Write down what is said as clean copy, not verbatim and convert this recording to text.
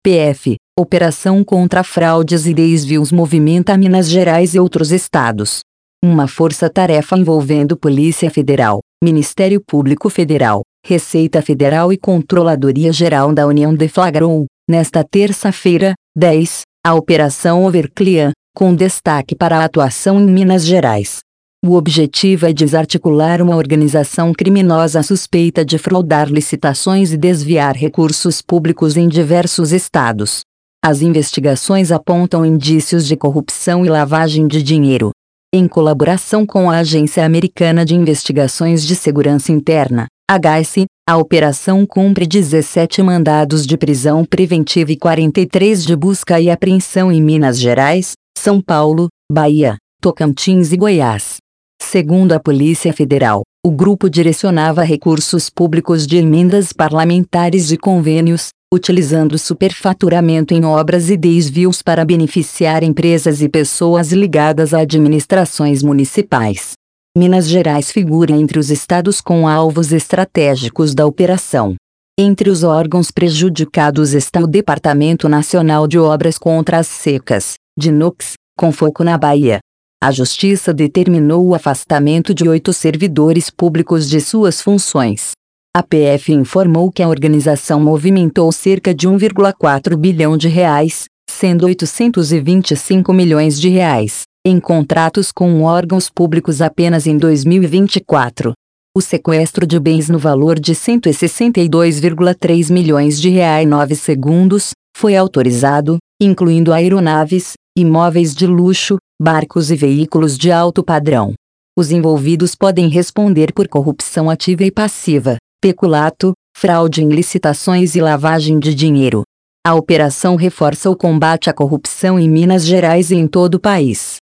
PF, Operação contra Fraudes e Desvios movimenta Minas Gerais e outros estados. Uma força-tarefa envolvendo Polícia Federal, Ministério Público Federal, Receita Federal e Controladoria Geral da União deflagrou, nesta terça-feira, 10, a Operação Overclear, com destaque para a atuação em Minas Gerais. O objetivo é desarticular uma organização criminosa suspeita de fraudar licitações e desviar recursos públicos em diversos estados. As investigações apontam indícios de corrupção e lavagem de dinheiro. Em colaboração com a Agência Americana de Investigações de Segurança Interna, AGSI, a operação cumpre 17 mandados de prisão preventiva e 43 de busca e apreensão em Minas Gerais, São Paulo, Bahia, Tocantins e Goiás. Segundo a Polícia Federal, o grupo direcionava recursos públicos de emendas parlamentares e convênios, utilizando superfaturamento em obras e desvios para beneficiar empresas e pessoas ligadas a administrações municipais. Minas Gerais figura entre os estados com alvos estratégicos da operação. Entre os órgãos prejudicados está o Departamento Nacional de Obras contra as Secas, DINOPS, com foco na Bahia. A Justiça determinou o afastamento de 8 servidores públicos de suas funções. A PF informou que a organização movimentou cerca de 1,4 bilhão de reais, sendo 825 milhões de reais, em contratos com órgãos públicos apenas em 2024. O sequestro de bens no valor de 162,3 milhões de reais em 9 segundos, foi autorizado, incluindo aeronaves, imóveis de luxo, barcos e veículos de alto padrão. Os envolvidos podem responder por corrupção ativa e passiva, peculato, fraude em licitações e lavagem de dinheiro. A operação reforça o combate à corrupção em Minas Gerais e em todo o país.